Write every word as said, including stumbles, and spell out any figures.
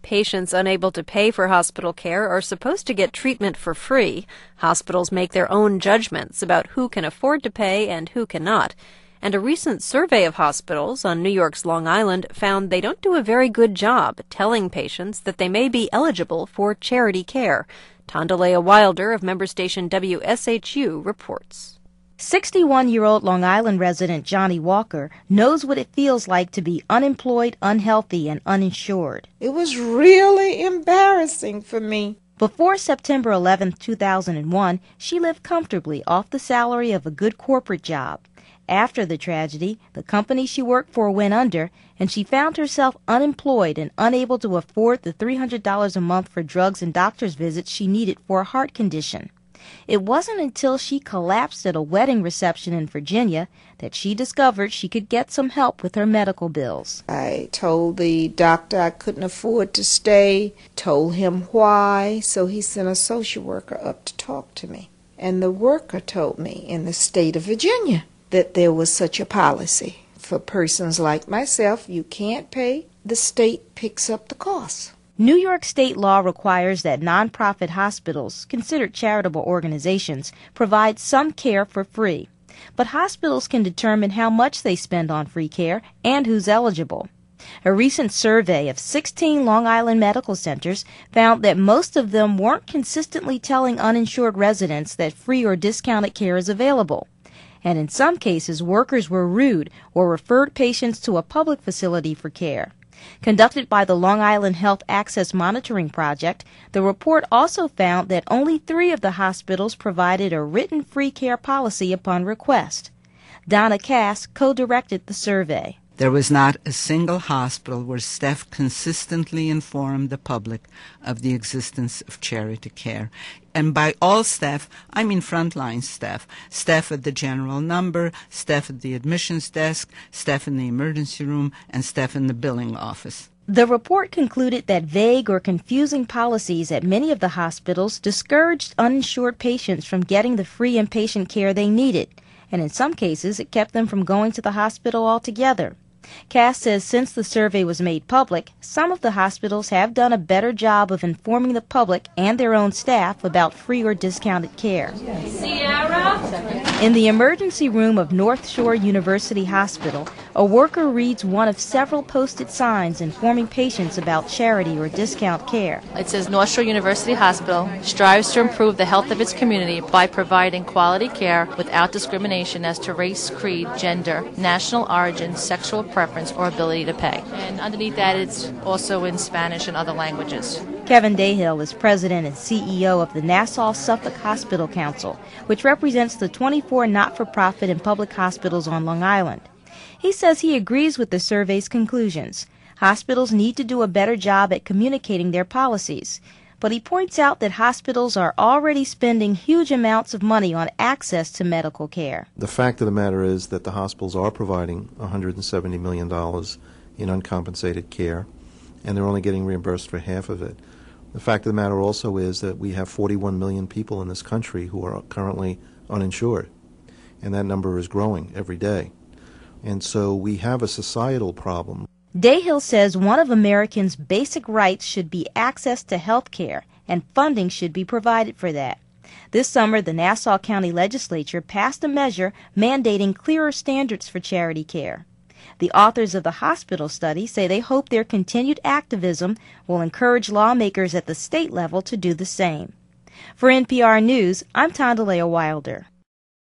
Patients unable to pay for hospital care are supposed to get treatment for free. Hospitals make their own judgments about who can afford to pay and who cannot. And a recent survey of hospitals on New York's Long Island found they don't do a very good job telling patients that they may be eligible for charity care. Tondalea Wilder of member station W S H U reports. sixty-one-year-old Long Island resident Johnny Walker knows what it feels like to be unemployed, unhealthy, and uninsured. It was really embarrassing for me. Before September eleventh, two thousand one, she lived comfortably off the salary of a good corporate job. After the tragedy, the company she worked for went under, and she found herself unemployed and unable to afford the three hundred dollars a month for drugs and doctor's visits she needed for a heart condition. It wasn't until she collapsed at a wedding reception in Virginia that she discovered she could get some help with her medical bills. I told the doctor I couldn't afford to stay, told him why, so he sent a social worker up to talk to me. And the worker told me in the state of Virginia that there was such a policy. For persons like myself, you can't pay, the state picks up the cost. New York state law requires that nonprofit hospitals, considered charitable organizations, provide some care for free. But hospitals can determine how much they spend on free care and who's eligible. A recent survey of sixteen Long Island medical centers found that most of them weren't consistently telling uninsured residents that free or discounted care is available. And in some cases, workers were rude or referred patients to a public facility for care. Conducted by the Long Island Health Access Monitoring Project, the report also found that only three of the hospitals provided a written free care policy upon request. Donna Cass co-directed the survey. There was not a single hospital where staff consistently informed the public of the existence of charity care. And by all staff, I mean frontline staff, staff at the general number, staff at the admissions desk, staff in the emergency room, and staff in the billing office. The report concluded that vague or confusing policies at many of the hospitals discouraged uninsured patients from getting the free inpatient care they needed, and in some cases it kept them from going to the hospital altogether. Cass says since the survey was made public, some of the hospitals have done a better job of informing the public and their own staff about free or discounted care. Sierra? In the emergency room of North Shore University Hospital, a worker reads one of several posted signs informing patients about charity or discount care. It says North Shore University Hospital strives to improve the health of its community by providing quality care without discrimination as to race, creed, gender, national origin, sexual preference, or ability to pay. And underneath that, it's also in Spanish and other languages. Kevin Dahill is president and C E O of the Nassau-Suffolk Hospital Council, which represents the twenty-four not-for-profit and public hospitals on Long Island. He says he agrees with the survey's conclusions. Hospitals need to do a better job at communicating their policies. But he points out that hospitals are already spending huge amounts of money on access to medical care. The fact of the matter is that the hospitals are providing one hundred seventy million dollars in uncompensated care, and they're only getting reimbursed for half of it. The fact of the matter also is that we have forty-one million people in this country who are currently uninsured, and that number is growing every day. And so we have a societal problem. Dahill says one of Americans' basic rights should be access to health care, and funding should be provided for that. This summer, the Nassau County Legislature passed a measure mandating clearer standards for charity care. The authors of the hospital study say they hope their continued activism will encourage lawmakers at the state level to do the same. For N P R News, I'm Tondalea Wilder.